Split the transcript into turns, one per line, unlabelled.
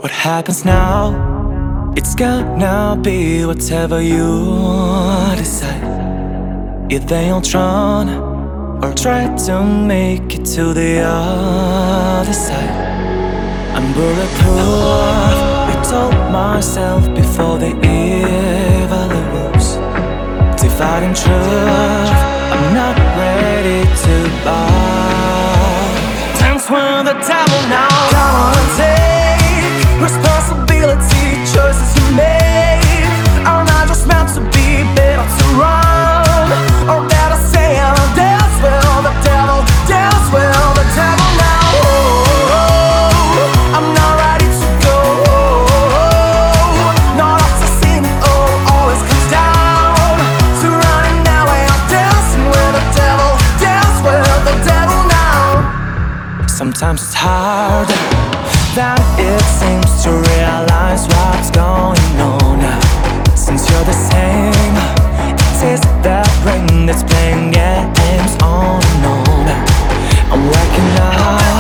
What happens now? It's gonna be whatever you decide. If they all drown or try to make it to the other side, I'm bulletproof. I told myself before the evil arose. Dividing truth, I'm not ready to bow. Dance with the devil now. Come on and take responsibility. Choices you made are not just meant to be. Better to run or better say I'll dance with the devil. Dance with the devil now. I'm not ready to go. Not up to see me always comes down to running now. I'm dancing with the devil. Dance with the devil now. Sometimes it's hard than it seems to realize what's going on. Since you're the same, it is that brain that's playing games on and on. I'm waking up